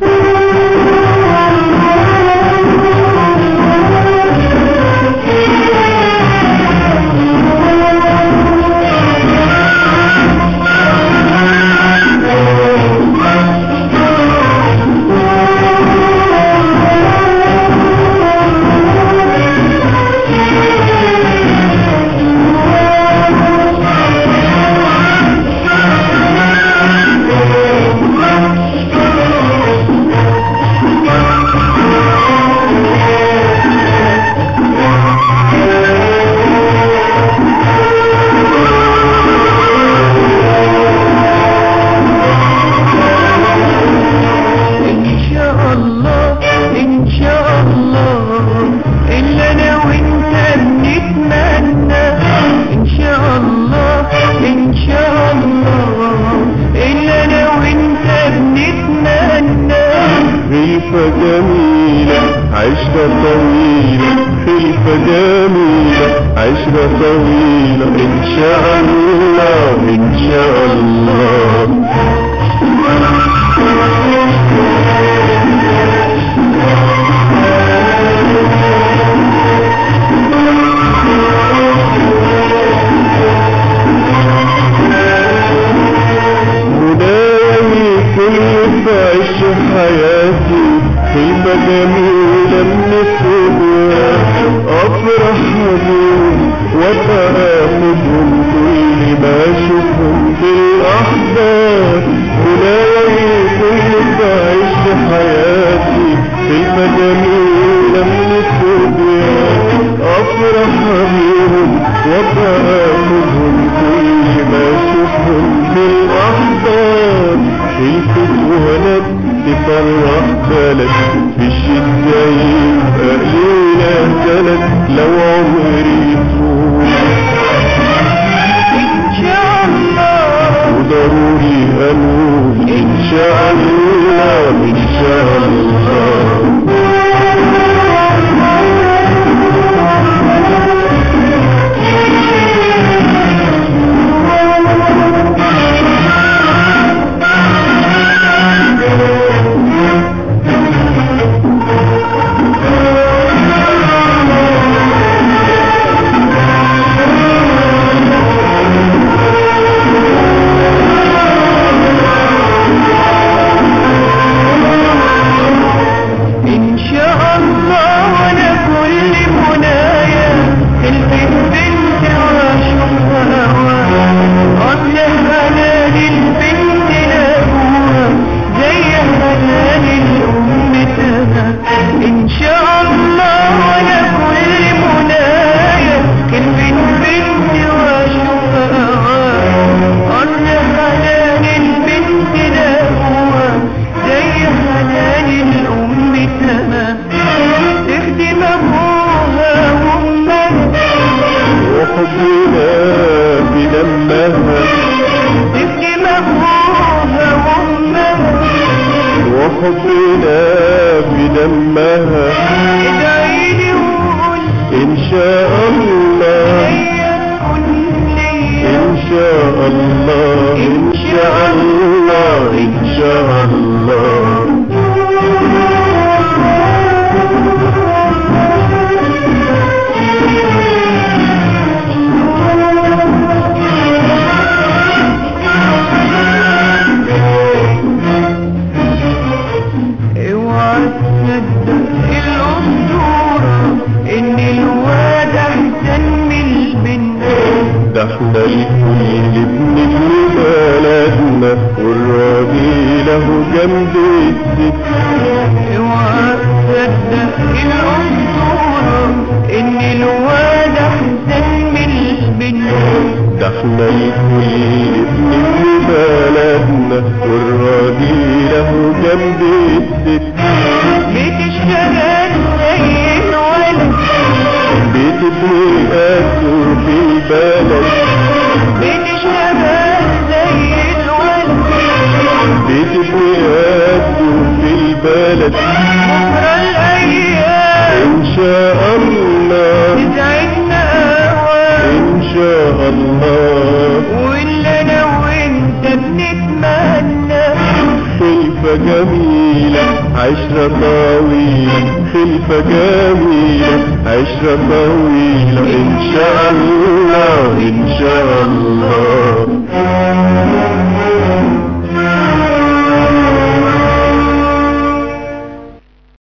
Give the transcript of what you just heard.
خلفة جميلة عشرة طويلة، خلفة جميلة عشرة طويلة، إن شاء الله إن شاء الله. بعيش حياتي خلفة جميلة من الدنيا، أفرح بيهم وأبقى أخدهم كل ما أشوفهم في الأحضان. ولاقي كل بعيش حياتي خلفة جميلة من الدنيا، أفرح بيهم وأبقى أخدهم كل ما أشوفهم في الأحضان. الفتوانات تفرح بلد في الشدة يبقى ليلة جلد لو عمري يطول إن شاء الله، وضروري أقول إن شاء الله إن شاء الله. وحبنا بدمها ادعيلي وقول إن شاء الله إن شاء الله إن شاء الله إن شاء الله. احنا الكل ابن بلدنا والراجل له جنب الست. اوعى تصدق الاسطوره ان الواد احسن من البنت. ده احنا الكل ابن بلدنا والراجل له جنب الست. بتشتغل زي الولد بتبني قدر في البلد. بتشتغل زي الولد بتبني قدر في البلد. بكرة الأيام إن شاء الله تسعدنا إن شاء الله. واللي أنا وأنت بنتمنى خلفة جميلة جميلة، عشرة طويلة، خلفة جميلة، عشرة طويلة إن شاء الله